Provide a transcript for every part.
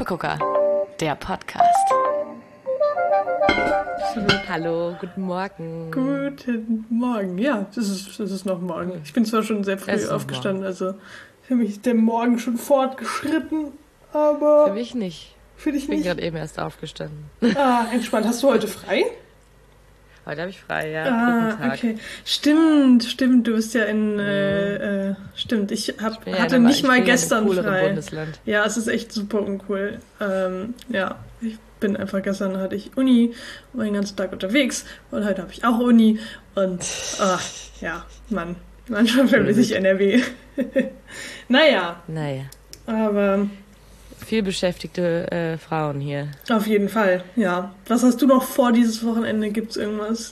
Kaffeegucker, der Podcast. Hallo, guten Morgen. Guten Morgen, ja, das ist noch morgen. Ich bin zwar schon sehr früh aufgestanden, also für mich ist der Morgen schon fortgeschritten, aber... Für mich nicht. Für dich nicht? Ich bin nicht? gerade eben erst aufgestanden. Ah, entspannt. Hast du heute frei? Heute habe ich frei, ja. Okay. Stimmt. Du bist ja stimmt, ich hatte nicht mal gestern frei. Bundesland. Ja, es ist echt super uncool. Ja, ich bin einfach gestern hatte ich Uni, war den ganzen Tag unterwegs und heute habe ich auch Uni und ja, manchmal vermisse ich NRW. Naja. Aber... Viel beschäftigte Frauen hier. Auf jeden Fall, ja. Was hast du noch vor dieses Wochenende? Gibt's irgendwas?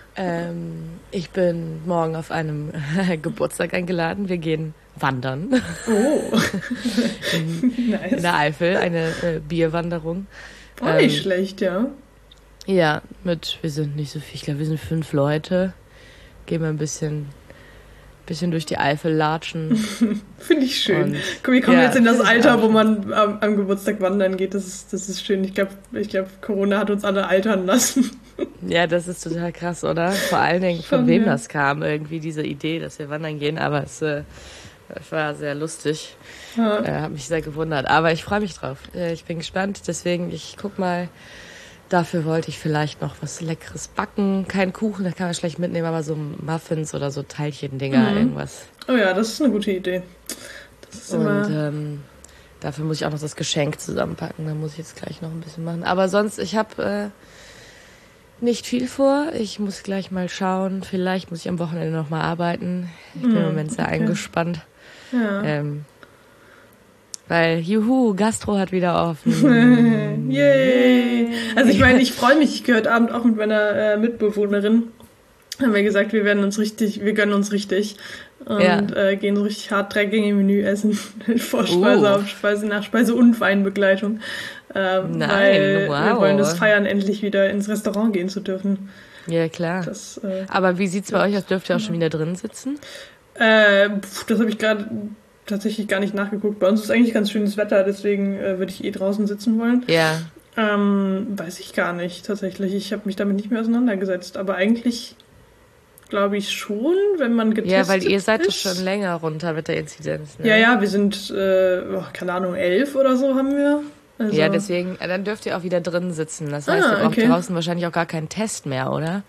Ich bin morgen auf einem Geburtstag eingeladen. Wir gehen wandern. Oh. Nice. In der Eifel, eine Bierwanderung. Nicht schlecht, ja. Ja, wir sind nicht so viel. Ich glaube, wir sind 5 Leute. Gehen wir ein bisschen durch die Eifel latschen. Finde ich schön. Wir kommen jetzt in das Alter, wo man am Geburtstag wandern geht. Das ist schön. Ich glaube, Corona hat uns alle altern lassen. Ja, das ist total krass, oder? Vor allen Dingen, von wem das kam, irgendwie diese Idee, dass wir wandern gehen. Aber es war sehr lustig. Ja. Hat mich sehr gewundert. Aber ich freue mich drauf. Ich bin gespannt. Deswegen, ich guck mal. Dafür wollte ich vielleicht noch was Leckeres backen. Kein Kuchen, da kann man schlecht mitnehmen, aber so Muffins oder so Teilchendinger, irgendwas. Oh ja, das ist eine gute Idee. Das ist dafür muss ich auch noch das Geschenk zusammenpacken. Da muss ich jetzt gleich noch ein bisschen machen. Aber sonst, ich habe nicht viel vor. Ich muss gleich mal schauen. Vielleicht muss ich am Wochenende noch mal arbeiten. Ich bin im Moment sehr eingespannt. Ja. Weil, Gastro hat wieder offen. Yay! Also ich meine, ich freue mich. Ich gehe heute Abend auch mit meiner Mitbewohnerin. Haben wir gesagt, wir gönnen uns richtig und gehen so richtig hart 3 Gänge Menü essen. Vorspeise, Hauptspeise, Nachspeise und Weinbegleitung. Weil wir wollen das feiern, endlich wieder ins Restaurant gehen zu dürfen. Ja, klar. Aber wie sieht's bei euch aus? Dürft ihr auch schon wieder drin sitzen? Das habe ich gerade tatsächlich gar nicht nachgeguckt. Bei uns ist eigentlich ganz schönes Wetter, deswegen würde ich draußen sitzen wollen. Ja. Weiß ich gar nicht, tatsächlich. Ich habe mich damit nicht mehr auseinandergesetzt. Aber eigentlich glaube ich schon, wenn man getestet ist. Ja, weil ihr seid doch schon länger runter mit der Inzidenz. Ne? Ja, wir sind, keine Ahnung, 11 oder so haben wir. Also. Ja, deswegen, dann dürft ihr auch wieder drin sitzen. Das heißt, ihr braucht draußen wahrscheinlich auch gar keinen Test mehr, oder?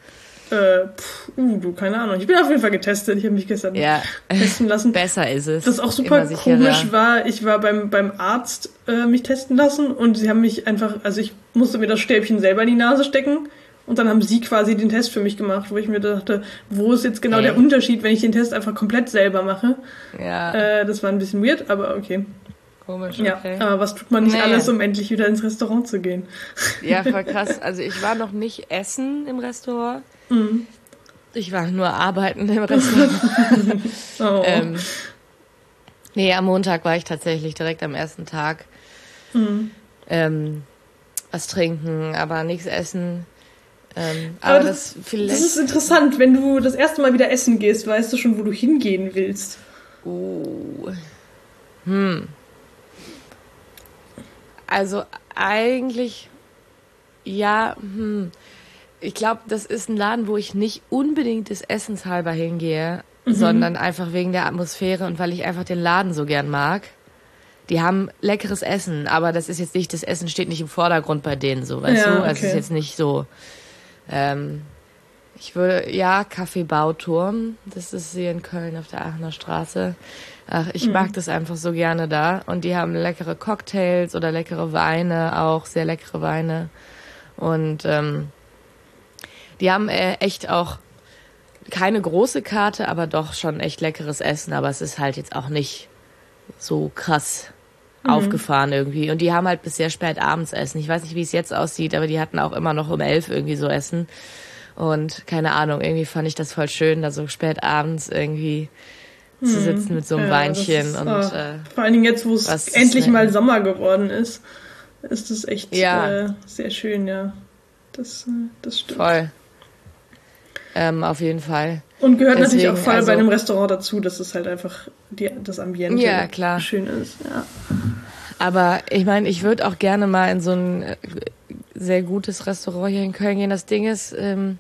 Keine Ahnung. Ich bin auf jeden Fall getestet. Ich habe mich gestern testen lassen. Besser ist es. Das auch super komisch war. Ich war beim Arzt mich testen lassen und sie haben mich einfach, also ich musste mir das Stäbchen selber in die Nase stecken und dann haben sie quasi den Test für mich gemacht, wo ich mir dachte, wo ist jetzt genau der Unterschied, wenn ich den Test einfach komplett selber mache? Ja. Das war ein bisschen weird, aber okay. Komisch, ja, aber was tut man nicht alles, um endlich wieder ins Restaurant zu gehen? Ja, voll krass. Also ich war noch nicht essen im Restaurant. Ich war nur arbeiten im Restaurant. Am Montag war ich tatsächlich direkt am ersten Tag. Was trinken, aber nichts essen. Aber das ist interessant, wenn du das erste Mal wieder essen gehst, weißt du schon, wo du hingehen willst. Also eigentlich, ich glaube, das ist ein Laden, wo ich nicht unbedingt des Essens halber hingehe, sondern einfach wegen der Atmosphäre und weil ich einfach den Laden so gern mag. Die haben leckeres Essen, aber das ist jetzt nicht, das Essen steht nicht im Vordergrund bei denen, so, weißt du? Also es ist jetzt nicht so, Café Bauturm, das ist hier in Köln auf der Aachener Straße. Ach, ich mag das einfach so gerne da. Und die haben leckere Cocktails oder leckere Weine, auch sehr leckere Weine. Und die haben echt auch keine große Karte, aber doch schon echt leckeres Essen. Aber es ist halt jetzt auch nicht so krass aufgefahren irgendwie. Und die haben halt bis sehr spät abends Essen. Ich weiß nicht, wie es jetzt aussieht, aber die hatten auch immer noch um 11 irgendwie so Essen. Und keine Ahnung, irgendwie fand ich das voll schön, da so spät abends irgendwie zu sitzen mit so einem Weinchen. Und vor allen Dingen jetzt, wo es endlich mal Sommer geworden ist das echt sehr schön, ja. Das stimmt. Voll. Auf jeden Fall. Und gehört natürlich auch voll bei einem Restaurant dazu, dass es halt einfach das Ambiente klar. schön ist. Ja. Aber ich meine, ich würde auch gerne mal in so ein sehr gutes Restaurant hier in Köln gehen. Das Ding ist,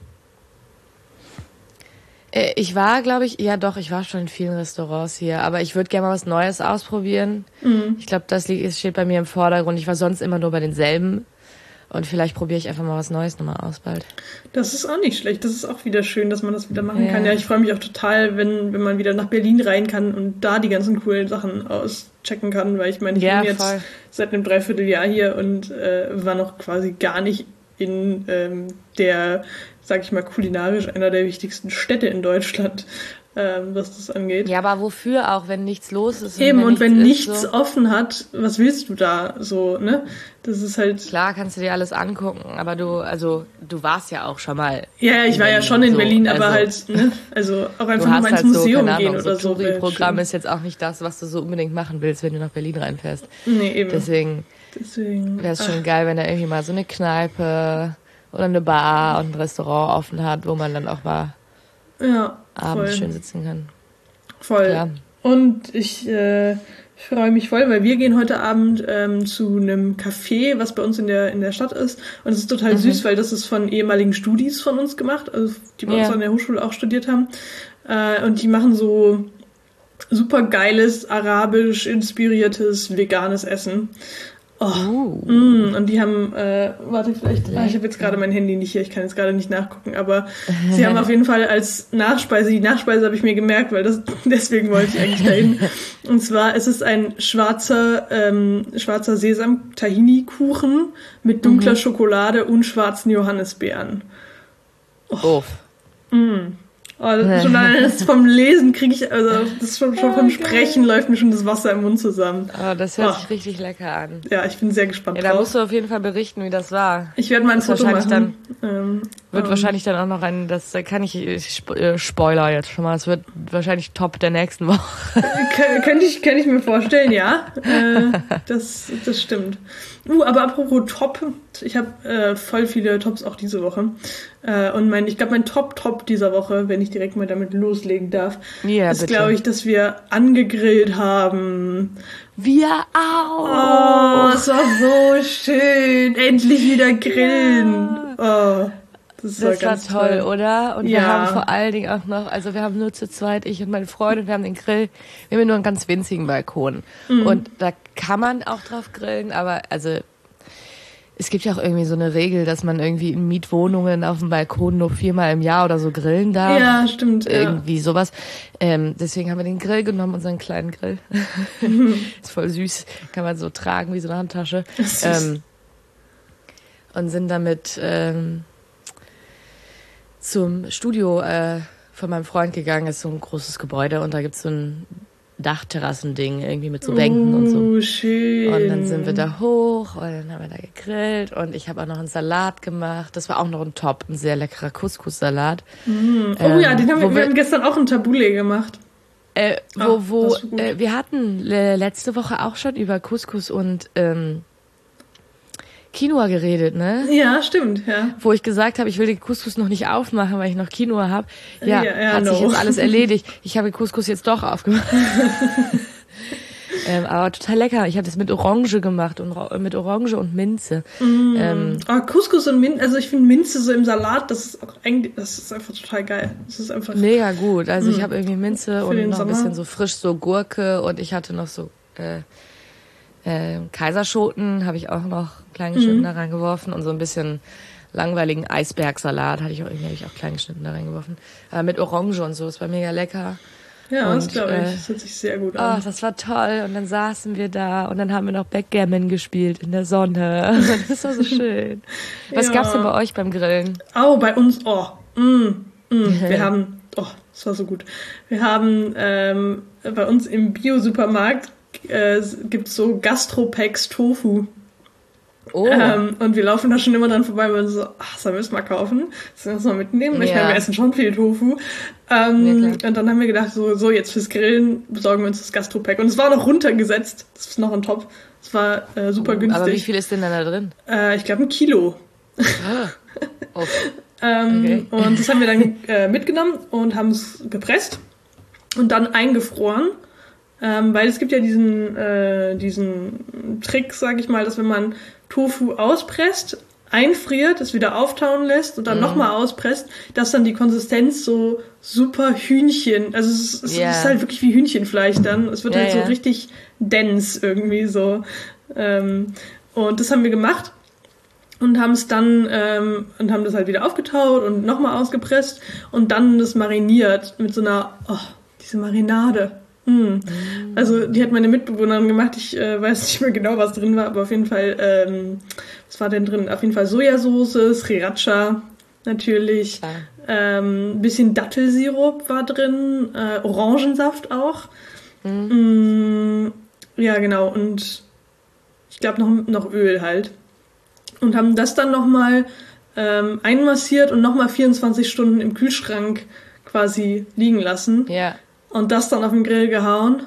ich war, glaube ich, ich war schon in vielen Restaurants hier, aber ich würde gerne mal was Neues ausprobieren. Ich glaube, das steht bei mir im Vordergrund. Ich war sonst immer nur bei denselben. Und vielleicht probiere ich einfach mal was Neues nochmal aus bald. Das ist auch nicht schlecht. Das ist auch wieder schön, dass man das wieder machen kann. Ja, ich freue mich auch total, wenn man wieder nach Berlin rein kann und da die ganzen coolen Sachen auschecken kann. Weil ich meine, ich bin jetzt seit einem Dreivierteljahr hier und war noch quasi gar nicht in der, sag ich mal, kulinarisch einer der wichtigsten Städte in Deutschland, was das angeht. Ja, aber wofür auch, wenn nichts los ist? Eben, und wenn nichts offen hat, was willst du da so, ne? Das ist halt... Klar kannst du dir alles angucken, aber du warst ja auch schon mal... Ja, ich war ja schon in Berlin, aber halt, ne? Also auch einfach mal ins Museum gehen oder so. Das Touri-Programm ist jetzt auch nicht das, was du so unbedingt machen willst, wenn du nach Berlin reinfährst. Nee, eben. Deswegen wäre es schon geil, wenn da irgendwie mal so eine Kneipe oder eine Bar und ein Restaurant offen hat, wo man dann auch mal abends schön sitzen kann. Voll. Klar. Und ich freue mich voll, weil wir gehen heute Abend zu einem Café, was bei uns in der Stadt ist. Und es ist total süß, weil das ist von ehemaligen Studis von uns gemacht, also die bei uns an der Hochschule auch studiert haben. Und die machen so super geiles, arabisch inspiriertes, veganes Essen. Und die haben, warte, vielleicht, ich habe jetzt gerade mein Handy nicht hier, ich kann jetzt gerade nicht nachgucken, aber sie haben auf jeden Fall als Nachspeise, die Nachspeise habe ich mir gemerkt, weil deswegen wollte ich eigentlich dahin. Und zwar, es ist ein schwarzer Sesam-Tahini-Kuchen mit dunkler Schokolade und schwarzen Johannisbeeren. Schon das vom Lesen kriege ich, also das schon vom Sprechen läuft mir schon das Wasser im Mund zusammen. Oh, das hört sich richtig lecker an. Ja, ich bin sehr gespannt drauf. Da musst du auf jeden Fall berichten, wie das war. Ich werde mal ein Foto machen. Wird wahrscheinlich dann auch noch das kann ich Spoiler jetzt schon mal, es wird wahrscheinlich Top der nächsten Woche. Könnte ich mir vorstellen, ja. Das stimmt. Aber apropos Top, ich habe voll viele Tops auch diese Woche. Und ich glaube, mein Top dieser Woche, wenn ich direkt mal damit loslegen darf, ist, glaube ich, dass wir angegrillt haben. Wir auch! Oh, es war so schön. Endlich wieder grillen. Ja. Oh, das war toll, oder? Und wir haben vor allen Dingen auch noch, also wir haben nur zu zweit, ich und meine Freundin, wir haben den Grill, wir haben nur einen ganz winzigen Balkon. Und da kann man auch drauf grillen, aber also es gibt ja auch irgendwie so eine Regel, dass man irgendwie in Mietwohnungen auf dem Balkon nur 4-mal im Jahr oder so grillen darf. Ja, stimmt. Irgendwie sowas. Deswegen haben wir den Grill genommen, unseren kleinen Grill. Ist voll süß. Kann man so tragen wie so eine Handtasche. Und sind damit zum Studio von meinem Freund gegangen. Das ist so ein großes Gebäude und da gibt's so ein Dachterrassending irgendwie mit so Bänken und so. Schön. Und dann sind wir da hoch und dann haben wir da gegrillt und ich habe auch noch einen Salat gemacht. Das war auch noch ein Top, ein sehr leckerer Couscous-Salat. Den haben wir haben gestern auch ein Tabbouleh gemacht. Wir hatten letzte Woche auch schon über Couscous und Quinoa geredet, ne? Ja, stimmt, ja. Wo ich gesagt habe, ich will den Couscous noch nicht aufmachen, weil ich noch Quinoa habe. Hat sich jetzt alles erledigt. Ich habe den Couscous jetzt doch aufgemacht. Aber total lecker. Ich habe das mit Orange gemacht und mit Orange und Minze. Couscous und Minze, also ich finde Minze so im Salat, das ist einfach total geil. Das ist einfach mega gut. Also ich habe irgendwie Minze und noch ein bisschen so frisch so Gurke und ich hatte noch so Kaiserschoten habe ich auch noch klein geschnitten da reingeworfen und so ein bisschen langweiligen Eisbergsalat habe ich auch klein geschnitten da reingeworfen. Mit Orange und so, das war mega lecker. Ja, das glaube ich, das hört sich sehr gut an. Oh, das war toll und dann saßen wir da und dann haben wir noch Backgammon gespielt in der Sonne. Das war so schön. Was gab's denn bei euch beim Grillen? Bei uns, wir haben, das war so gut. Wir haben bei uns im Bio-Supermarkt gibt's so Gastropacks Tofu. Und wir laufen da schon immer dran vorbei und so, sollen wir es mal kaufen? Sollen wir es mal mitnehmen? Ich meine, wir essen schon viel Tofu. Und dann haben wir gedacht, so jetzt fürs Grillen besorgen wir uns das Gastropack. Und es war noch runtergesetzt. Das ist noch ein Top. Es war super günstig. Aber wie viel ist denn da drin? Ich glaube 1 Kilo. Okay. Und das haben wir dann mitgenommen und haben es gepresst und dann eingefroren. Weil es gibt ja diesen Trick, sag ich mal, dass wenn man Tofu auspresst, einfriert, es wieder auftauen lässt und dann nochmal auspresst, dass dann die Konsistenz so super Hühnchen, also es ist halt wirklich wie Hühnchenfleisch dann. Es wird halt so richtig dense irgendwie so. Und das haben wir gemacht und haben es dann und haben das halt wieder aufgetaut und nochmal ausgepresst und dann das mariniert mit so einer, diese Marinade. Also die hat meine Mitbewohnerin gemacht, ich weiß nicht mehr genau, was drin war, aber auf jeden Fall, was war denn drin? Auf jeden Fall Sojasauce, Sriracha natürlich, bisschen Dattelsirup war drin, Orangensaft auch. Ja, genau, und ich glaube noch Öl halt. Und haben das dann nochmal einmassiert und nochmal 24 Stunden im Kühlschrank quasi liegen lassen. Ja. Und das dann auf den Grill gehauen.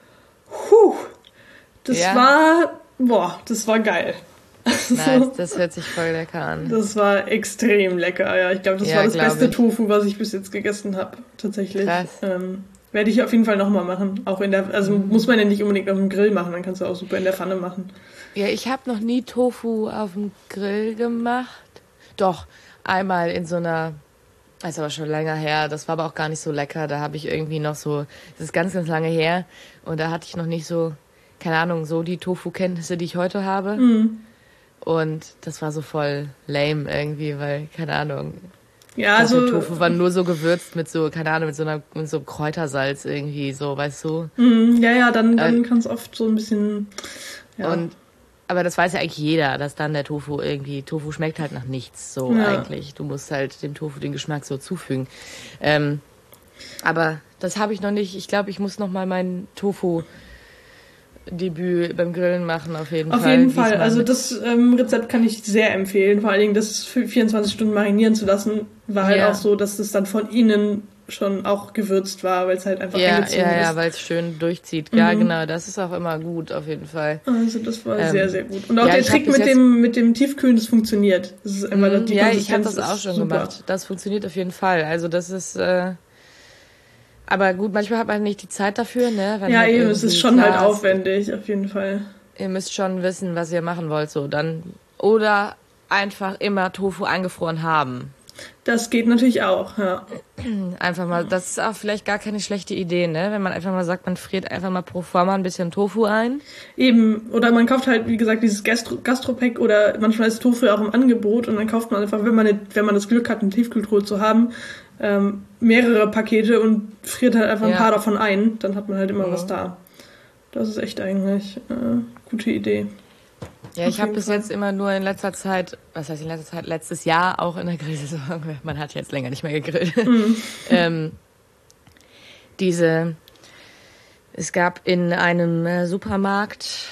Das war geil. Nice, das hört sich voll lecker an. Das war extrem lecker, ja. Ich glaube, das war das beste Tofu, was ich bis jetzt gegessen habe, tatsächlich. Krass. Werde ich auf jeden Fall nochmal machen. Auch muss man ja nicht unbedingt auf dem Grill machen, dann kannst du auch super in der Pfanne machen. Ja, ich habe noch nie Tofu auf dem Grill gemacht. Doch, einmal in so einer... Das ist aber schon länger her. Das war aber auch gar nicht so lecker. Da habe ich irgendwie noch so, das ist ganz, ganz lange her. Und da hatte ich noch nicht so, keine Ahnung, so die Tofu-Kenntnisse, die ich heute habe. Und das war so voll lame irgendwie, weil, keine Ahnung. Ja, also Tofu war nur so gewürzt mit so, keine Ahnung, mit so Kräutersalz irgendwie, so, weißt du? Dann kann es oft so ein bisschen, ja. Aber das weiß ja eigentlich jeder, dass dann der Tofu schmeckt halt nach nichts, so eigentlich. Du musst halt dem Tofu den Geschmack so zufügen. Aber das habe ich noch nicht. Ich glaube, ich muss noch mal mein Tofu-Debüt beim Grillen machen, auf jeden Fall. Auf jeden Fall. Also das Rezept kann ich sehr empfehlen. Vor allen Dingen, das für 24 Stunden marinieren zu lassen, war halt auch so, dass das dann von innen schon auch gewürzt war, weil es halt einfach eingezogen ist. Ja, weil es schön durchzieht. Ja, genau, das ist auch immer gut, auf jeden Fall. Also das war sehr, sehr gut. Und auch der Trick mit dem Tiefkühlen, das funktioniert. Das ist immer die Konsistenz. Ich habe das auch schon gemacht. Das funktioniert auf jeden Fall. Also das ist... aber gut, manchmal hat man nicht die Zeit dafür, ne? Wenn eben, es ist schon halt aufwendig, auf jeden Fall. Ihr müsst schon wissen, was ihr machen wollt, so dann. Oder einfach immer Tofu eingefroren haben. Das geht natürlich auch, ja. Einfach mal, das ist auch vielleicht gar keine schlechte Idee, ne? Wenn man einfach mal sagt, man friert einfach mal pro forma ein bisschen Tofu ein. Eben, oder man kauft halt, wie gesagt, dieses Gastropack oder manchmal ist Tofu auch im Angebot und dann kauft man einfach, wenn man das Glück hat, eine Tiefkühltruhe zu haben, mehrere Pakete und friert halt einfach ein paar davon ein. Dann hat man halt immer was da. Das ist echt eigentlich gute Idee. Ja, ich habe bis jetzt immer nur in letzter Zeit, letztes Jahr auch in der Grillsaison, man hat jetzt länger nicht mehr gegrillt, es gab in einem Supermarkt,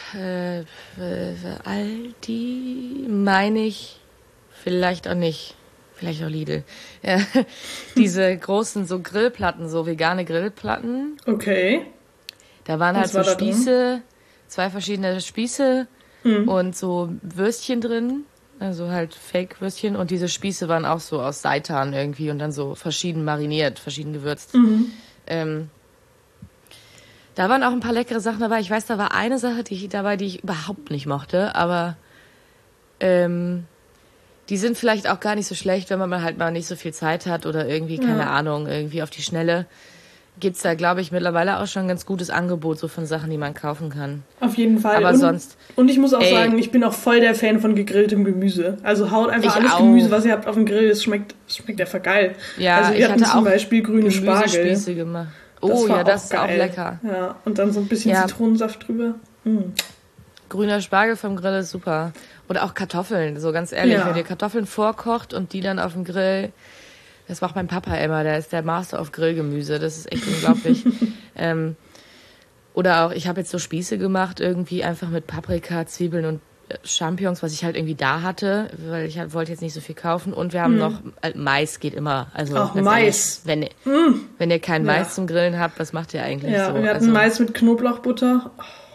Aldi, meine ich, vielleicht auch nicht, vielleicht auch Lidl, diese großen so Grillplatten, so vegane Grillplatten. Okay. Da waren halt so Spieße, 2 verschiedene Spieße, und so Würstchen drin, also halt Fake-Würstchen. Und diese Spieße waren auch so aus Seitan irgendwie und dann so verschieden mariniert, verschieden gewürzt. Da waren auch ein paar leckere Sachen dabei. Ich weiß, da war eine Sache die ich überhaupt nicht mochte, aber die sind vielleicht auch gar nicht so schlecht, wenn man halt mal nicht so viel Zeit hat oder irgendwie, keine Ahnung, irgendwie auf die Schnelle. Gibt's da, glaube ich, mittlerweile auch schon ein ganz gutes Angebot so von Sachen, die man kaufen kann. Auf jeden Fall. Aber sonst... Und ich muss auch sagen, ich bin auch voll der Fan von gegrilltem Gemüse. Also haut einfach alles Gemüse, was ihr habt, auf dem Grill. Es schmeckt einfach geil. Ja, also wir hatten zum Beispiel grüne Spargel. Gemacht. Oh ja, das ist auch lecker. Ja, und dann so ein bisschen Zitronensaft drüber. Grüner Spargel vom Grill ist super. Oder auch Kartoffeln, so ganz ehrlich. Wenn ihr Kartoffeln vorkocht und die dann auf dem Grill... Das macht mein Papa immer, der ist der Master auf Grillgemüse, das ist echt unglaublich. Oder auch, ich habe jetzt so Spieße gemacht, irgendwie einfach mit Paprika, Zwiebeln und Champignons, was ich halt irgendwie da hatte, weil ich halt wollte jetzt nicht so viel kaufen. Und wir haben noch, Mais geht immer. Also auch Mais. Ehrlich, wenn ihr keinen Mais zum Grillen habt, was macht ihr eigentlich so? Ja, wir hatten Mais mit Knoblauchbutter.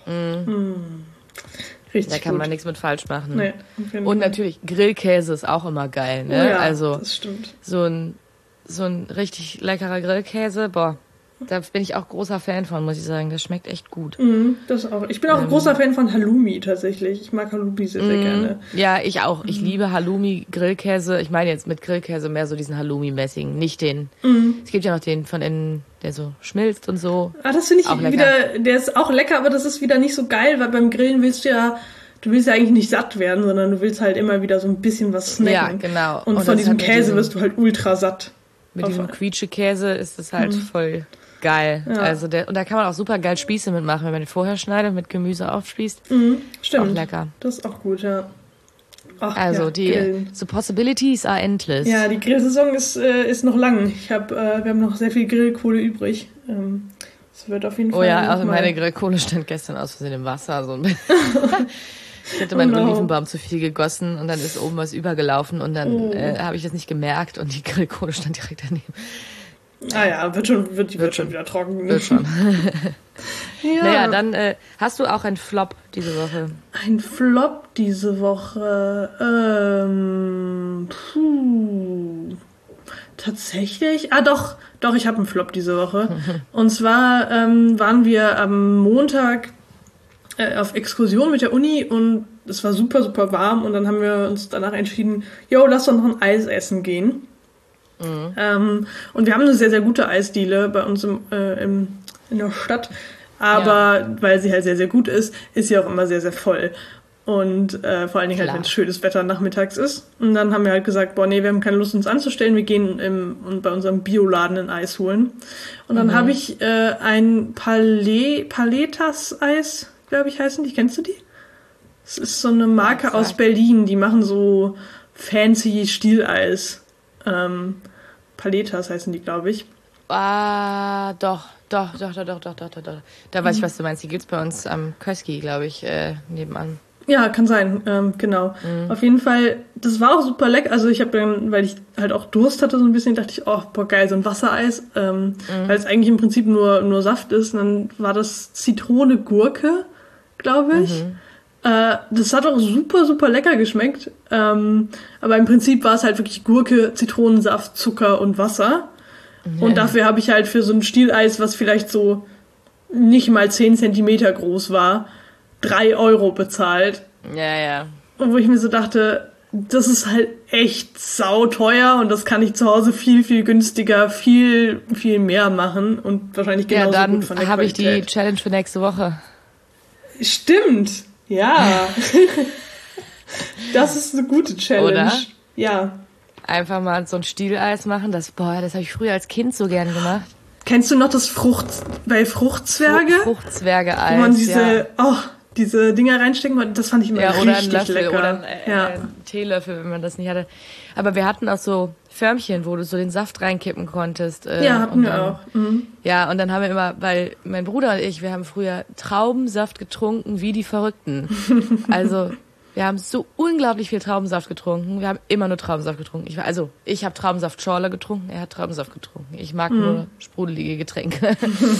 Richtig da kann man nichts mit falsch machen. Nee, und natürlich, Grillkäse ist auch immer geil, ne? Oh ja, also das stimmt. So ein richtig leckerer Grillkäse, boah. Da bin ich auch großer Fan von, muss ich sagen. Das schmeckt echt gut. Das auch. Ich bin auch großer Fan von Halloumi tatsächlich. Ich mag Halloumi sehr, sehr gerne. Ja, ich auch. Ich liebe Halloumi, Grillkäse. Ich meine jetzt mit Grillkäse mehr so diesen Halloumi-mäßigen, nicht den. Es gibt ja noch den von innen, der so schmilzt und so. Ah, das finde ich auch wieder, der ist auch lecker, aber das ist wieder nicht so geil, weil beim Grillen du willst ja eigentlich nicht satt werden, sondern du willst halt immer wieder so ein bisschen was snacken. Ja, genau. Und von diesem Käse wirst du halt ultra satt. Mit diesem Quietschekäse ist das halt voll geil. Ja. Also und da kann man auch super geil Spieße mitmachen, wenn man den vorher schneidet, mit Gemüse aufspießt. Stimmt. Auch lecker. Das ist auch gut, ja. Ach, also the possibilities are endless. Ja, die Grillsaison ist noch lang. Wir haben noch sehr viel Grillkohle übrig. Es wird auf jeden Fall. Oh ja, also meine Grillkohle stand gestern aus Versehen im Wasser. So ein bisschen. Ich hatte meinen Olivenbaum zu viel gegossen und dann ist oben was übergelaufen und dann habe ich das nicht gemerkt und die Grillkohle stand direkt daneben. Ah ja, wird schon wieder trocken. Wird schon. Ja. Naja, dann hast du auch einen Flop diese Woche. Ein Flop diese Woche? Tatsächlich? Doch, ich habe einen Flop diese Woche. Und zwar waren wir am Montag auf Exkursion mit der Uni und es war super, super warm und dann haben wir uns danach entschieden, lass doch noch ein Eis essen gehen. Und wir haben eine sehr, sehr gute Eisdiele bei uns in der Stadt, aber weil sie halt sehr, sehr gut ist sie auch immer sehr, sehr voll. Und vor allen Dingen halt, wenn es schönes Wetter nachmittags ist. Und dann haben wir halt gesagt, wir haben keine Lust, uns anzustellen, wir gehen bei unserem Bioladen ein Eis holen. Und dann habe ich ein Paletas-Eis, glaube ich, heißen die. Kennst du die? Das ist so eine Marke aus Berlin, die machen so fancy Stieleis. Paletas heißen die, glaube ich. Ah, doch. Da weiß ich, was du meinst. Die gibt's bei uns am Köski, glaube ich, nebenan. Ja, kann sein, genau. Auf jeden Fall, das war auch super lecker. Also ich habe dann, weil ich halt auch Durst hatte so ein bisschen, dachte ich, geil, so ein Wassereis. Weil es eigentlich im Prinzip nur Saft ist. Und dann war das Zitrone-Gurke, glaube ich. Das hat auch super, super lecker geschmeckt. Aber im Prinzip war es halt wirklich Gurke, Zitronensaft, Zucker und Wasser. Ja. Und dafür habe ich halt für so ein Stieleis, was vielleicht so nicht mal 10 Zentimeter groß war, 3 € bezahlt. Ja. Und wo ich mir so dachte, das ist halt echt sauteuer und das kann ich zu Hause viel, viel günstiger, viel, viel mehr machen und wahrscheinlich genauso gut von der Qualität. Ja, dann habe ich die Challenge für nächste Woche. Stimmt. Ja. Das ist eine gute Challenge. Oder? Ja. Einfach mal so ein Stieleis machen. Das habe ich früher als Kind so gern gemacht. Kennst du noch das Fruchtzwerge? Fruchtzwerge-Eis, wo man diese Dinger reinstecken konnte. Das fand ich immer richtig lecker. Oder einen Teelöffel, wenn man das nicht hatte. Aber wir hatten auch so Förmchen, wo du so den Saft reinkippen konntest. Hatten wir auch. Ja, und dann haben wir immer, weil mein Bruder und ich, wir haben früher Traubensaft getrunken wie die Verrückten. Also wir haben so unglaublich viel Traubensaft getrunken. Wir haben immer nur Traubensaft getrunken. Ich habe Traubensaft-Schorle getrunken, er hat Traubensaft getrunken. Ich mag nur sprudelige Getränke.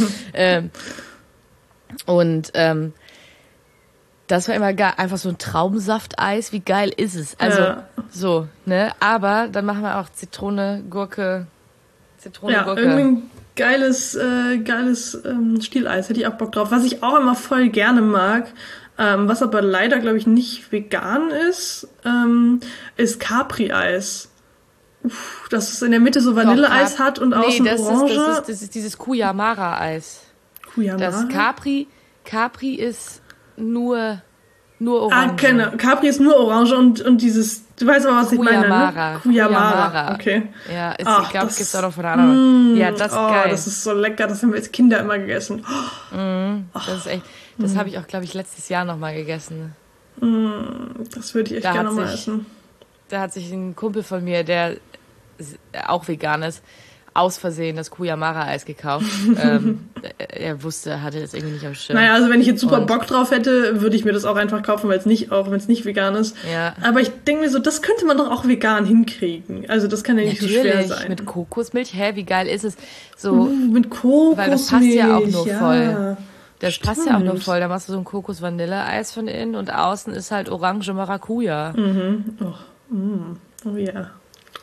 Das war immer geil. Einfach so ein Traubensafteis. Wie geil ist es? Also, so, ne? Aber dann machen wir auch Zitrone, Gurke. Ja, irgendwie ein geiles Stieleis. Hätte ich auch Bock drauf. Was ich auch immer voll gerne mag, was aber leider, glaube ich, nicht vegan ist Capri-Eis. Das ist in der Mitte so Vanilleeis hat und außen Orange. Das ist dieses Cuyamara-Eis. Das Capri ist nur Orange. Genau. Capri ist nur Orange und dieses, du weißt aber, was ich meine, ne? Cuyamara. Okay. Ja, ich glaube, es gibt auch noch von der anderen. Ja, das ist geil. Das ist so lecker, das haben wir als Kinder immer gegessen. Das ist echt, das habe ich auch, glaube ich, letztes Jahr nochmal gegessen. Das würde ich echt gerne mal essen. Da hat sich ein Kumpel von mir, der auch vegan ist, aus Versehen das Cuyamara-Eis gekauft. Er hatte das irgendwie nicht am Schirm. Naja, also wenn ich jetzt super Bock drauf hätte, würde ich mir das auch einfach kaufen, wenn es nicht vegan ist. Ja. Aber ich denke mir so, das könnte man doch auch vegan hinkriegen. Also das kann ja nicht so schwer sein. Mit Kokosmilch, wie geil ist es? So, mit Kokosmilch, weil das passt ja auch nur voll. Das passt ja auch nur voll. Da machst du so ein Kokos-Vanille-Eis von innen und außen ist halt Orange Maracuja. Oh ja.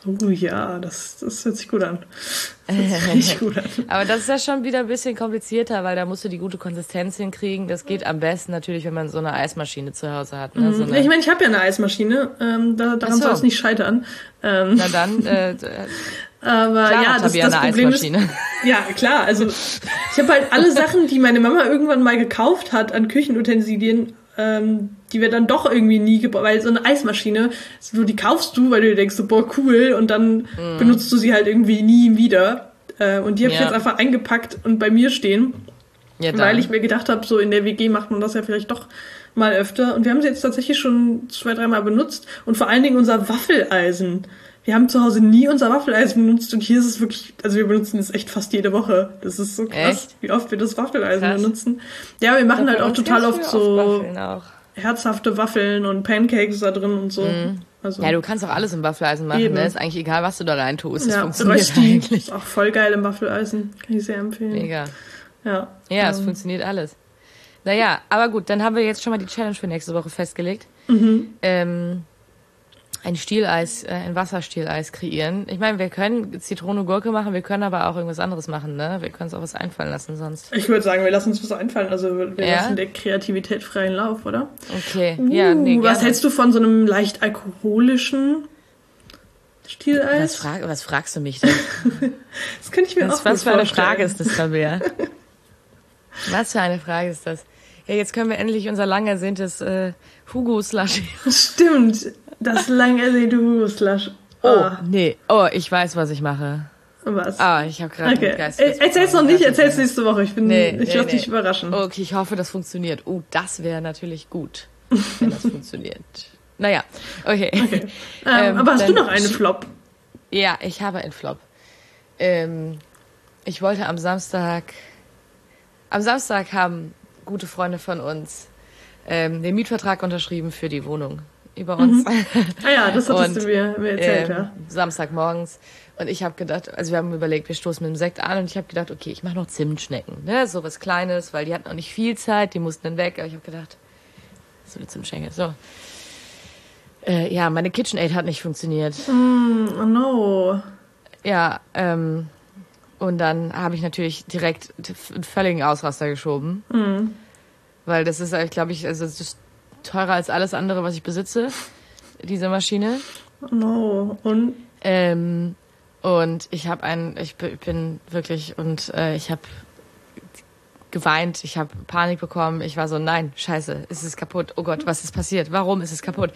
Oh ja, das hört sich gut an. Das hört sich richtig gut an. Aber das ist ja schon wieder ein bisschen komplizierter, weil da musst du die gute Konsistenz hinkriegen. Das geht am besten natürlich, wenn man so eine Eismaschine zu Hause hat. Ne? So ich meine, ich habe ja eine Eismaschine. Daran soll es nicht scheitern. Na dann, aber klar, ja, das Problem ist, ja klar, also ich habe halt alle Sachen, die meine Mama irgendwann mal gekauft hat an Küchenutensilien, die wir dann doch irgendwie nie gebraucht, weil so eine Eismaschine, so, die kaufst du, weil du dir denkst, so, boah, cool, und dann benutzt du sie halt irgendwie nie wieder. Und die habe ich jetzt einfach eingepackt und bei mir stehen, weil ich mir gedacht habe, so in der WG macht man das ja vielleicht doch mal öfter. Und wir haben sie jetzt tatsächlich schon 2-3 Mal benutzt und vor allen Dingen unser Waffeleisen. Wir haben zu Hause nie unser Waffeleisen benutzt und hier ist es wirklich, also wir benutzen es echt fast jede Woche. Das ist so krass, wie oft wir das Waffeleisen benutzen. Ja, wir machen halt auch total oft so herzhafte Waffeln und Pancakes da drin und so. Also, ja, du kannst auch alles im Waffeleisen machen, ne? Ist eigentlich egal, was du da rein tust. Das funktioniert eigentlich. Ist auch voll geil im Waffeleisen. Kann ich sehr empfehlen. Mega. Ja, es funktioniert alles. Naja, aber gut, dann haben wir jetzt schon mal die Challenge für nächste Woche festgelegt. Ein Stieleis, ein Wasserstieleis kreieren. Ich meine, wir können Zitrone, Gurke machen, wir können aber auch irgendwas anderes machen, ne? Wir können uns auch was einfallen lassen sonst. Ich würde sagen, wir lassen uns was einfallen. Also wir lassen der Kreativität freien Lauf, oder? Okay, nee, was hältst du von so einem leicht alkoholischen Stieleis? Was fragst du mich denn? Das könnte ich mir auch Was für eine Frage ist das, Tabea? Was für eine Frage ist das? Ja, jetzt können wir endlich unser lang ersehntes Hugo-Slush. Stimmt, das lang ersehnte Hugo-Slush. Oh, nee. Oh, ich weiß, was ich mache. Was? Ich habe gerade einen Geist. Erzähl's noch nicht, erzähl's nächste Woche. Ich lasse dich überraschen. Okay, ich hoffe, das funktioniert. Das wäre natürlich gut, wenn das funktioniert. Naja, okay. Aber hast du noch einen Flop? Ja, ich habe einen Flop. Ich wollte am Samstag haben gute Freunde von uns den Mietvertrag unterschrieben für die Wohnung über uns. Das hattest du mir erzählt, ja. Samstagmorgens. Und ich habe gedacht, also wir haben überlegt, wir stoßen mit dem Sekt an und ich habe gedacht, okay, ich mache noch Zimtschnecken, ne, so was Kleines, weil die hatten noch nicht viel Zeit, die mussten dann weg, aber ich habe gedacht, so eine Zimtschnecke, so. Meine KitchenAid hat nicht funktioniert. Oh no. Ja, und dann habe ich natürlich direkt einen völligen Ausraster geschoben. Weil das ist, glaube ich, also es ist teurer als alles andere, was ich besitze, diese Maschine. Oh no. Und ich bin wirklich, und ich habe geweint, ich habe Panik bekommen. Ich war so, nein, scheiße, es ist kaputt. Oh Gott, was ist passiert? Warum ist es kaputt?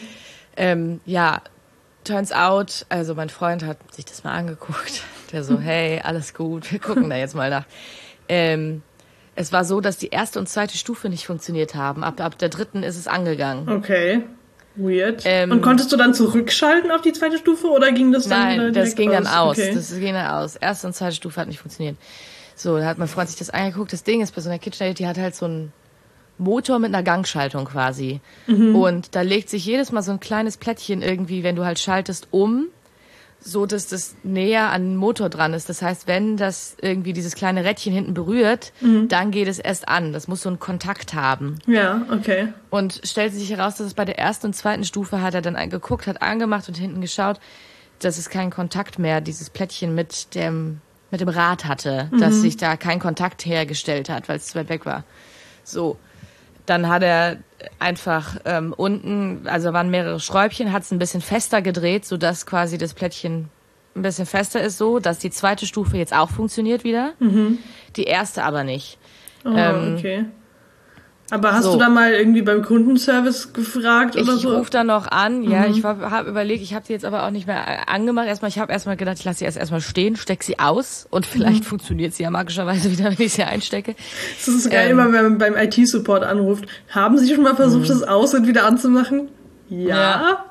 Turns out, also mein Freund hat sich das mal angeguckt. Der so, hey, alles gut, wir gucken da jetzt mal nach. Es war so, dass die erste und zweite Stufe nicht funktioniert haben. Ab der dritten ist es angegangen. Okay, weird. Und konntest du dann zurückschalten auf die zweite Stufe oder ging das dann Nein, das ging dann aus. Okay. Das ging dann aus. Erste und zweite Stufe hat nicht funktioniert. So, da hat mein Freund sich das angeguckt. Das Ding ist, bei so einer KitchenAid, die hat halt so einen Motor mit einer Gangschaltung quasi. Und da legt sich jedes Mal so ein kleines Plättchen irgendwie, wenn du halt schaltest, so dass das näher an den Motor dran ist. Das heißt, wenn das irgendwie dieses kleine Rädchen hinten berührt, dann geht es erst an. Das muss so einen Kontakt haben. Ja, okay. Und stellt sich heraus, dass es bei der ersten und zweiten Stufe hat er dann geguckt, hat angemacht und hinten geschaut, dass es keinen Kontakt mehr, dieses Plättchen mit dem Rad hatte, dass sich da kein Kontakt hergestellt hat, weil es zu weit weg war. So. Dann hat er einfach unten, also waren mehrere Schräubchen, hat es ein bisschen fester gedreht, sodass quasi das Plättchen ein bisschen fester ist, so, dass die zweite Stufe jetzt auch funktioniert wieder. Die erste aber nicht. Okay. Aber hast du da mal irgendwie beim Kundenservice gefragt oder so? Ich rufe da noch an, ja, ich habe überlegt, ich habe sie jetzt aber auch nicht mehr angemacht. Ich habe erstmal gedacht, ich lasse sie erstmal stehen, stecke sie aus und vielleicht funktioniert sie ja magischerweise wieder, wenn ich sie einstecke. Das ist geil, immer wenn man beim IT-Support anruft. Haben Sie schon mal versucht, das Aus- und wieder anzumachen? Ja.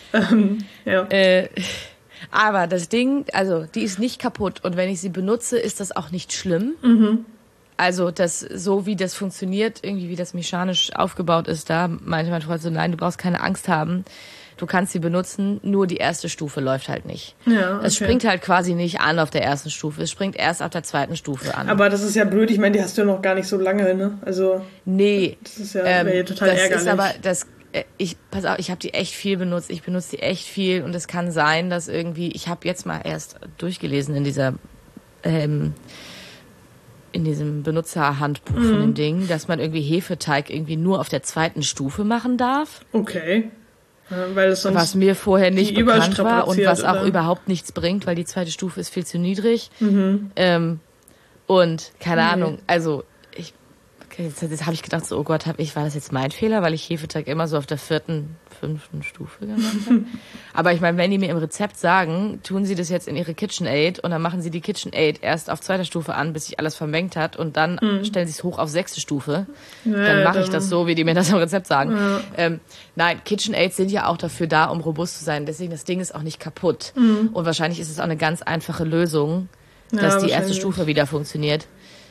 Aber das Ding, also die ist nicht kaputt und wenn ich sie benutze, ist das auch nicht schlimm. Also so wie das funktioniert, irgendwie wie das mechanisch aufgebaut ist, da meinte mein Freund so, nein, du brauchst keine Angst haben, du kannst sie benutzen, nur die erste Stufe läuft halt nicht. Ja, okay. Es springt halt quasi nicht an auf der ersten Stufe, es springt erst auf der zweiten Stufe an. Aber das ist ja blöd, ich meine, die hast du ja noch gar nicht so lange, ne? Also nee, das ist ja total ärgerlich. Ist aber pass auf, ich habe die echt viel benutzt. Ich benutze die echt viel und es kann sein, dass irgendwie, ich habe jetzt mal erst durchgelesen in diesem Benutzerhandbuch von dem Ding, dass man irgendwie Hefeteig irgendwie nur auf der 2. Stufe machen darf. Okay. Weil es sonst was mir vorher nicht bekannt war und was auch überhaupt nichts bringt, weil die 2. Stufe ist viel zu niedrig. Und keine Ahnung, also jetzt habe ich gedacht, so, oh Gott, war das jetzt mein Fehler, weil ich Hefeteig immer so auf der 4., 5. Stufe gemacht habe? Aber ich meine, wenn die mir im Rezept sagen, tun sie das jetzt in ihre KitchenAid und dann machen sie die KitchenAid erst auf 2. Stufe an, bis sich alles vermengt hat und dann stellen sie es hoch auf 6. Stufe. Dann mache ich das so, wie die mir das im Rezept sagen. Nein, KitchenAids sind ja auch dafür da, um robust zu sein. Deswegen, das Ding ist auch nicht kaputt. Und wahrscheinlich ist es auch eine ganz einfache Lösung, dass die 1. Stufe wieder funktioniert.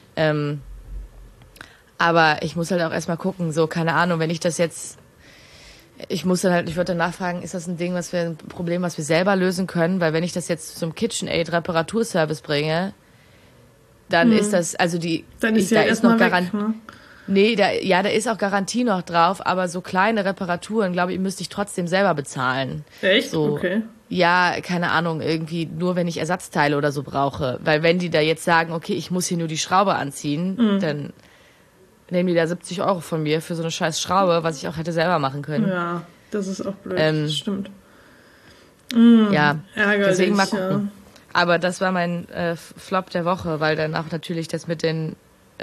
Aber ich muss halt auch erstmal gucken, so, keine Ahnung, wenn ich das jetzt, ich würde dann nachfragen, ist das ein Problem, was wir selber lösen können? Weil wenn ich das jetzt zum KitchenAid Reparaturservice bringe, dann ist das, also dann ist da ist noch Garantie. Ne? Nee, da ist auch Garantie noch drauf, aber so kleine Reparaturen, glaube ich, müsste ich trotzdem selber bezahlen. Echt? So, okay. Ja, keine Ahnung, irgendwie nur wenn ich Ersatzteile oder so brauche. Weil wenn die da jetzt sagen, okay, ich muss hier nur die Schraube anziehen, dann nehmen die da 70 € von mir für so eine scheiß Schraube, was ich auch hätte selber machen können. Ja, das ist auch blöd, das stimmt. Ja, ärgerlich, deswegen mal gucken. Ja. Aber das war mein Flop der Woche, weil danach natürlich das mit den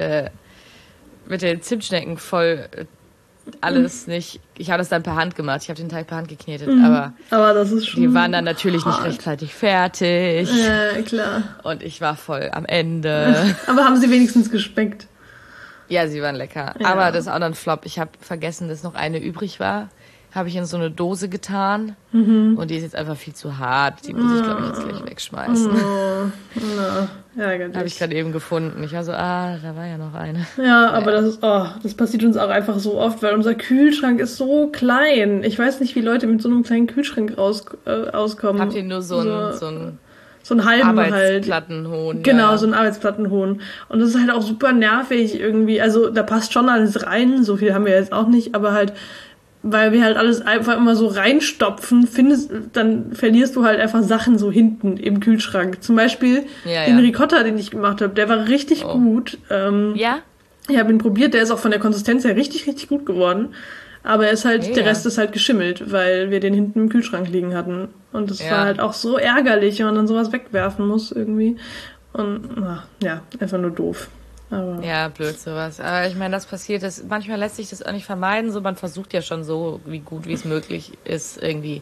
Zimtschnecken voll alles nicht... Ich habe das dann per Hand gemacht, ich habe den Teig per Hand geknetet, aber das ist schon die waren dann natürlich hart. nicht rechtzeitig fertig. Ja, klar. Und ich war voll am Ende. Aber haben sie wenigstens geschmeckt? Ja, sie waren lecker. Ja. Aber das ist auch noch ein Flop. Ich habe vergessen, dass noch eine übrig war. Habe ich in so eine Dose getan. Und die ist jetzt einfach viel zu hart. Die muss ich, glaube ich, jetzt gleich wegschmeißen. Ärgerlich. Habe ich gerade eben gefunden. Ich war so, da war ja noch eine. Ja, aber das passiert uns auch einfach so oft, weil unser Kühlschrank ist so klein. Ich weiß nicht, wie Leute mit so einem kleinen Kühlschrank auskommen. Habt ihr nur so einen halben Arbeitsplattenhohn. Halt. Genau, so einen Arbeitsplattenhohn. Und das ist halt auch super nervig irgendwie. Also da passt schon alles rein, so viel haben wir jetzt auch nicht, aber halt, weil wir halt alles einfach immer so reinstopfen, dann verlierst du halt einfach Sachen so hinten im Kühlschrank. Zum Beispiel den Ricotta, den ich gemacht habe, der war richtig gut. Ja? Ich habe ihn probiert, der ist auch von der Konsistenz her richtig, richtig gut geworden. Aber der Rest ist halt geschimmelt, weil wir den hinten im Kühlschrank liegen hatten. Und das war halt auch so ärgerlich, wenn man dann sowas wegwerfen muss irgendwie. Und einfach nur doof. Aber ja, blöd sowas. Aber ich meine, das passiert, manchmal lässt sich das auch nicht vermeiden. So, man versucht ja schon so gut wie es möglich ist, irgendwie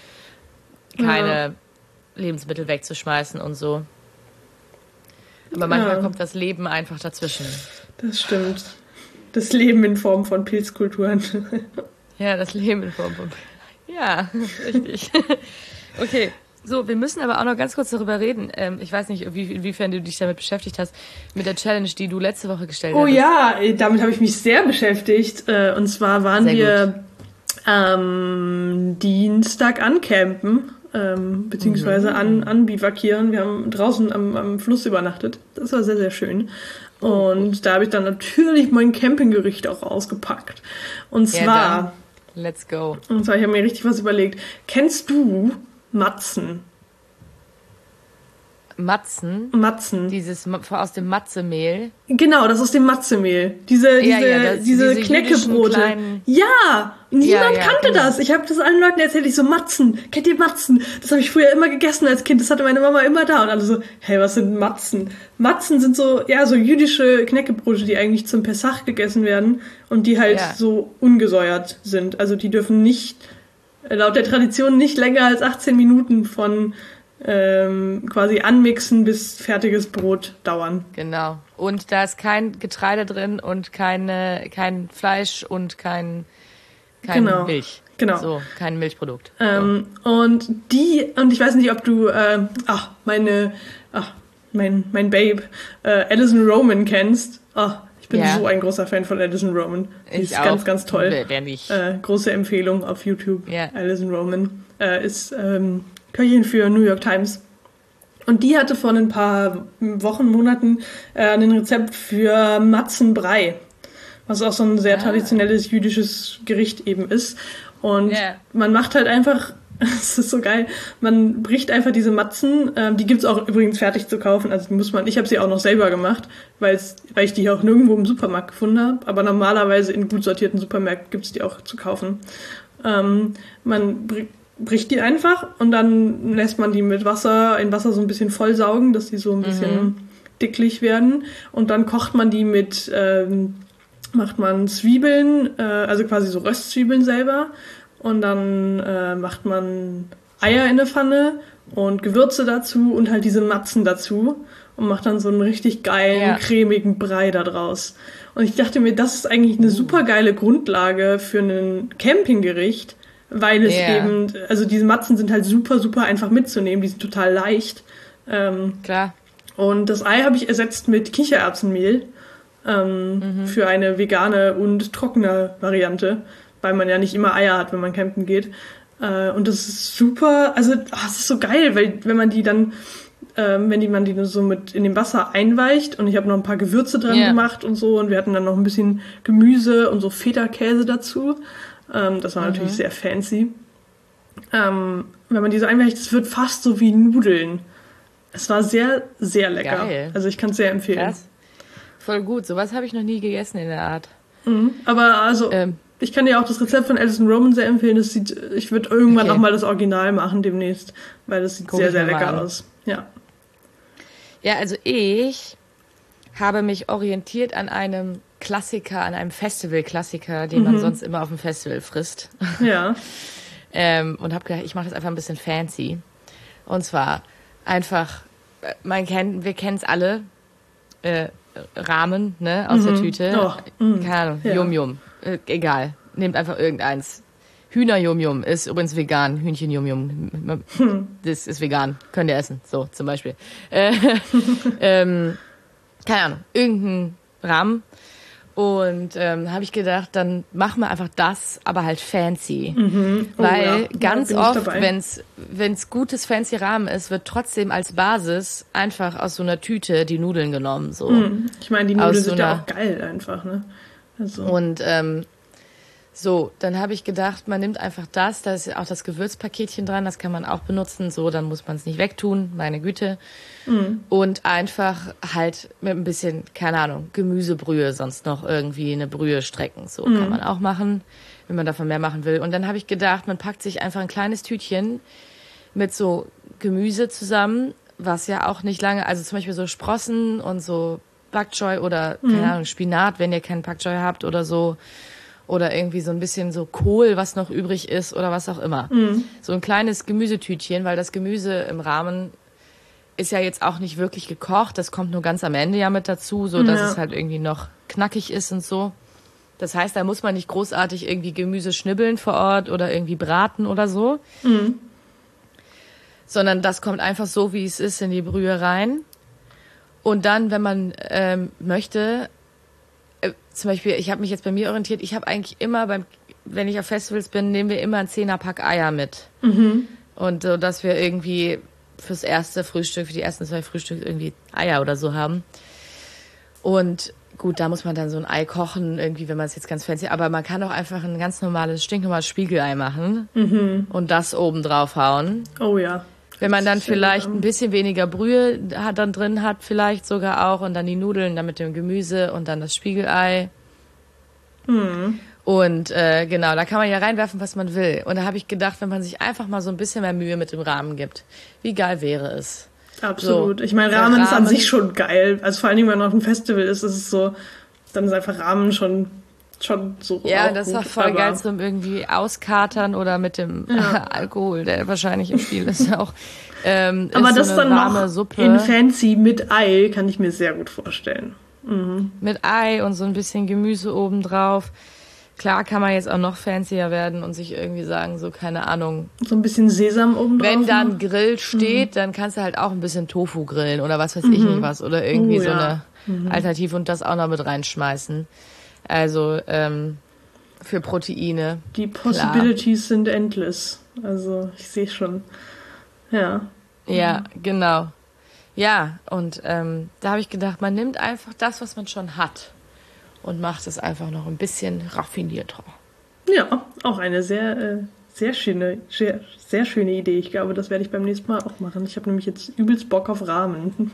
keine Lebensmittel wegzuschmeißen und so. Aber manchmal kommt das Leben einfach dazwischen. Das stimmt. Das Leben in Form von Pilzkulturen. Ja, das Leben in Form von ja, richtig. Okay, so, wir müssen aber auch noch ganz kurz darüber reden. Ich weiß nicht, inwiefern du dich damit beschäftigt hast, mit der Challenge, die du letzte Woche gestellt hast. Oh ja, damit habe ich mich sehr beschäftigt. Und zwar waren wir Dienstag ancampen, beziehungsweise anbivakieren. Wir haben draußen am Fluss übernachtet. Das war sehr, sehr schön. Und da habe ich dann natürlich mein Campinggericht auch ausgepackt. Und zwar... let's go. Und zwar, ich habe mir richtig was überlegt. Kennst du Matzen? Matzen? Dieses aus dem Matzemehl. Genau, das aus dem Matzemehl. Diese Knäckebrote. Ja, niemand kannte das. Ich habe das allen Leuten erzählt. Ich so, Matzen. Kennt ihr Matzen? Das habe ich früher immer gegessen als Kind. Das hatte meine Mama immer da. Und alle so, hey, was sind Matzen? Matzen sind so jüdische Knäckebrote, die eigentlich zum Pesach gegessen werden. Und die halt so ungesäuert sind. Also die dürfen nicht, laut der Tradition, nicht länger als 18 Minuten von quasi anmixen bis fertiges Brot dauern. Genau. Und da ist kein Getreide drin und kein Fleisch und kein Milch. Genau. So, kein Milchprodukt. Und ich weiß nicht, ob du mein Babe Alison Roman kennst. Ich bin so ein großer Fan von Alison Roman. Die ist ganz, ganz toll. Wer nicht? Große Empfehlung auf YouTube. Alison Roman ist Köchin für New York Times. Und die hatte vor ein paar Wochen, Monaten ein Rezept für Matzenbrei. Was auch so ein sehr traditionelles jüdisches Gericht eben ist. Und man macht halt einfach, es ist so geil, man bricht einfach diese Matzen, die gibt's auch übrigens fertig zu kaufen, also die muss man, ich habe sie auch noch selber gemacht, weil ich die auch nirgendwo im Supermarkt gefunden habe, aber normalerweise in gut sortierten Supermärkten gibt's die auch zu kaufen. Man bricht die einfach und dann lässt man die in Wasser so ein bisschen vollsaugen, dass die so ein bisschen dicklich werden und dann kocht man die mit, macht man Zwiebeln, also quasi so Röstzwiebeln selber und dann macht man Eier in der Pfanne und Gewürze dazu und halt diese Matzen dazu und macht dann so einen richtig geilen, cremigen Brei da draus. Und ich dachte mir, das ist eigentlich eine super geile Grundlage für ein Campinggericht, weil es eben, also diese Matzen sind halt super, super einfach mitzunehmen, die sind total leicht. Klar. Und das Ei habe ich ersetzt mit Kichererbsenmehl für eine vegane und trockene Variante, weil man ja nicht immer Eier hat, wenn man campen geht. Und das ist super, also es ist so geil, weil wenn man die dann, man die so mit in dem Wasser einweicht und ich habe noch ein paar Gewürze dran gemacht und so und wir hatten dann noch ein bisschen Gemüse und so Feta-Käse dazu. Das war natürlich sehr fancy. Wenn man die so einweicht, es wird fast so wie Nudeln. Es war sehr, sehr lecker. Geil. Also ich kann es sehr empfehlen. Krass. Voll gut. Sowas habe ich noch nie gegessen in der Art. Aber also, ich kann dir auch das Rezept von Alison Roman sehr empfehlen. Ich würde irgendwann auch mal das Original machen demnächst, weil das sieht sehr, sehr lecker aus. Ja. Ja, also ich habe mich orientiert an einem Klassiker, an einem Festival-Klassiker, den man sonst immer auf dem Festival frisst. Ja. Und habe gedacht, ich mache das einfach ein bisschen fancy. Und zwar einfach, wir kennen es alle, Ramen, ne, aus der Tüte. Oh, keine Ahnung, Yum-Yum. Egal, nehmt einfach irgendeins. Hühner-Yum-Yum ist übrigens vegan. Hühnchen-Yum-Yum. Das ist vegan. Könnt ihr essen. So, zum Beispiel. Keine Ahnung, irgendein Rahmen. Und habe ich gedacht, dann machen wir einfach das, aber halt fancy. Weil ganz oft, wenn's gutes fancy Rahmen ist, wird trotzdem als Basis einfach aus so einer Tüte die Nudeln genommen. So. Ich meine, die Nudeln sind ja auch geil einfach, ne? Also. Und so, dann habe ich gedacht, man nimmt einfach das, da ist auch das Gewürzpaketchen dran, das kann man auch benutzen, so, dann muss man es nicht wegtun, meine Güte. Und einfach halt mit ein bisschen, keine Ahnung, Gemüsebrühe, sonst noch irgendwie eine Brühe strecken, so kann man auch machen, wenn man davon mehr machen will. Und dann habe ich gedacht, man packt sich einfach ein kleines Tütchen mit so Gemüse zusammen, was ja auch nicht lange, also zum Beispiel so Sprossen und so Pak Choi oder, keine Ahnung, Spinat, wenn ihr keinen Pak Choi habt oder so. Oder irgendwie so ein bisschen so Kohl, was noch übrig ist oder was auch immer. So ein kleines Gemüsetütchen, weil das Gemüse im Rahmen ist ja jetzt auch nicht wirklich gekocht. Das kommt nur ganz am Ende ja mit dazu, so dass es halt irgendwie noch knackig ist und so. Das heißt, da muss man nicht großartig irgendwie Gemüse schnibbeln vor Ort oder irgendwie braten oder so. Sondern das kommt einfach so, wie es ist, in die Brühe rein. Und dann, wenn man möchte, zum Beispiel, ich habe mich jetzt bei mir orientiert, ich habe eigentlich immer, wenn ich auf Festivals bin, nehmen wir immer einen 10er-Pack Eier mit. Und so, dass wir irgendwie fürs erste Frühstück, für die ersten 2 Frühstücke irgendwie Eier oder so haben. Und gut, da muss man dann so ein Ei kochen, irgendwie, wenn man es jetzt ganz fancy, aber man kann auch einfach ein ganz normales, stinknormales Spiegelei machen und das oben drauf hauen. Oh ja. Wenn man dann vielleicht ein bisschen weniger Brühe dann drin hat, vielleicht sogar auch, und dann die Nudeln, dann mit dem Gemüse und dann das Spiegelei. Und genau, da kann man ja reinwerfen, was man will. Und da habe ich gedacht, wenn man sich einfach mal so ein bisschen mehr Mühe mit dem Rahmen gibt, wie geil wäre es? Absolut. So, ich meine, Ramen ist an sich schon geil. Also vor allen Dingen, wenn man auf einem Festival ist es so, dann ist einfach Ramen schon so. Ja, das war voll geil zum irgendwie auskatern oder mit dem Alkohol, der wahrscheinlich im Spiel ist auch. Aber das so dann noch Suppe. In fancy mit Ei kann ich mir sehr gut vorstellen. Mit Ei und so ein bisschen Gemüse obendrauf. Klar kann man jetzt auch noch fancier werden und sich irgendwie sagen, so keine Ahnung. So ein bisschen Sesam obendrauf. Wenn da ein Grill steht, dann kannst du halt auch ein bisschen Tofu grillen oder was weiß ich nicht was. Oder irgendwie so eine Alternative und das auch noch mit reinschmeißen. Also für Proteine. Die Possibilities sind endless. Also ich sehe schon. Ja. Ja, genau. Ja, und da habe ich gedacht, man nimmt einfach das, was man schon hat. und macht es einfach noch ein bisschen raffinierter. Ja, auch eine sehr schöne Idee. Ich glaube, das werde ich beim nächsten Mal auch machen. Ich habe nämlich jetzt übelst Bock auf Ramen.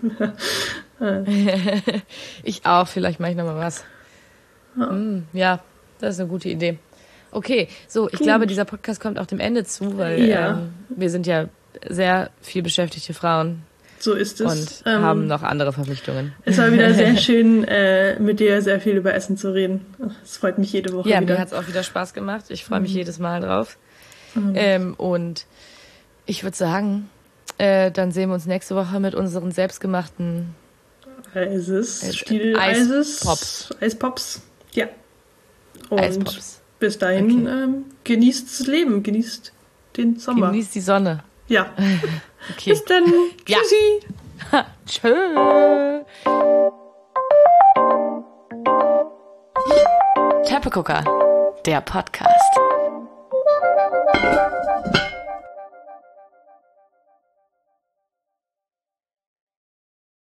Ich auch, vielleicht mache ich nochmal was. Ja, das ist eine gute Idee. Okay, so, ich glaube, dieser Podcast kommt auch dem Ende zu, weil wir sind ja sehr viel beschäftigte Frauen. So ist es. Und haben noch andere Verpflichtungen. Es war wieder sehr schön, mit dir sehr viel über Essen zu reden. Es freut mich jede Woche wieder. Ja, mir hat es auch wieder Spaß gemacht. Ich freue mich jedes Mal drauf. Und ich würde sagen, dann sehen wir uns nächste Woche mit unseren selbstgemachten Eispops. Ja. Und Eispops. Bis dahin, genießt das Leben, genießt den Sommer. Genießt die Sonne. Ja. Okay. Bis dann. Tschüssi. Ja. Tschö. Teppegucker, der Podcast.